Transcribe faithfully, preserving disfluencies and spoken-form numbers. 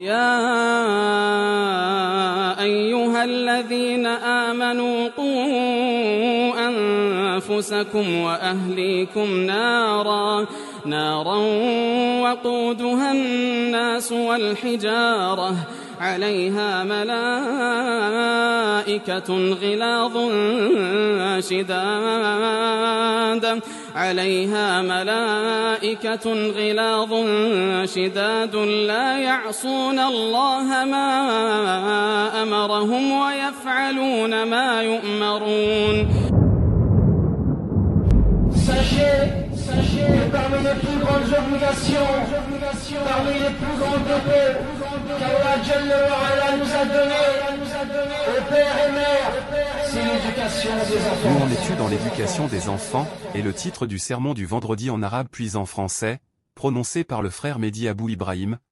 يا أيها الذين آمنوا قوا أنفسكم وأهليكم نارا نارا وقودها الناس والحجارة عليها ملائكة غلاظ شداد عليها ملائكة غلاظ شداد لا يعصون الله ما أمرهم ويفعلون ما يؤمرون. Sachez, sachez que parmi les plus grandes obligations, parmi les plus grands devoirs qu'Allah Jalla wa Ala nous a donnés aux pères et mères, c'est l'éducation des enfants. Où en es-tu dans l'éducation des enfants, est le titre du sermon du vendredi en arabe puis en français, prononcé par le frère Mehdi Abou Ibrahim,